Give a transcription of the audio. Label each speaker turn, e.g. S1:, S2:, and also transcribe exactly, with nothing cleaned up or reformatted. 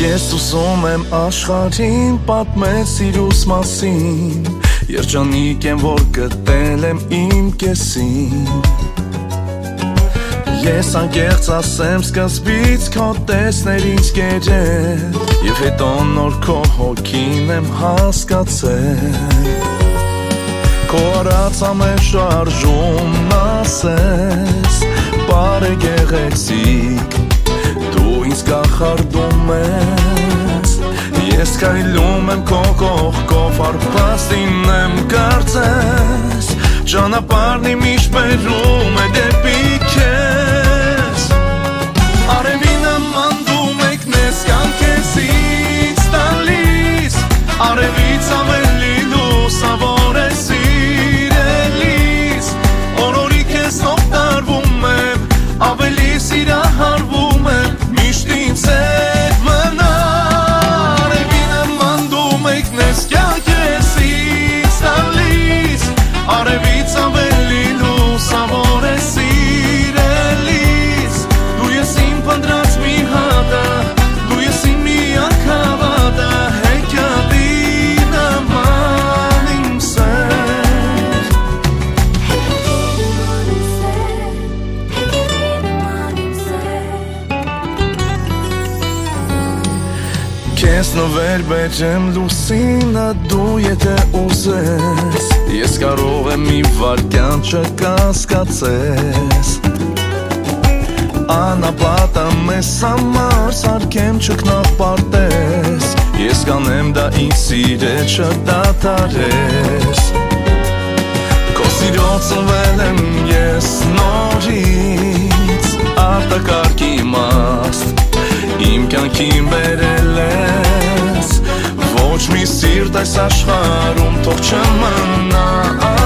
S1: Ես ուզում եմ աշխարհին պատմել սիրուս մասին Երջանիկ եմ, որ գտել եմ իմ կեսին Ես անկեղծ ասեմ սկզբից քո տեսներ ինձ կերել Եվ հետո նոր քո հոգին եմ հասկացել Քո արած ամեն շարժումն ասես Բարե գեղեցիկ Դու ինձ կախարդում ես Ես քայլում եմ քո կողքով Արփաստին եմ կարծես Ճանապարհն իմ միշտ բերում է դեպի քեզ Արևի նման դու մեկնես կյանքեսից տալիս Արևից ավելի լուսավոր է սիրելիս Օրորի քեզ նողտարվում եմ Ավելի սիրահարվում եմ Միշտ ինձ հետ մնա Արևի նման դու մեկնես կյանքեսից տալիս Արևից ավելի լուսավոր է սիրելիս Դու ես իմ փնտրած մի հատը Դու ես իմ միակ հավատը Հեքիաթի նման իմ սեր Քեզ նվեր բերեմ լուսինը դու եթե ուզես Ես կարող եմ մի վարքյան չկասկածես Անապատը մեզ համար սարքեմ չքնաղ պարտես Ես կանեմ դա ինձ սիրել չդադարես Քո սիրով ծնվել եմ ես նորից Արտակարգ իմաստ Իմ կյանքին բերել ես Ոչ մի սիրտ այս աշխարհում թող չմնա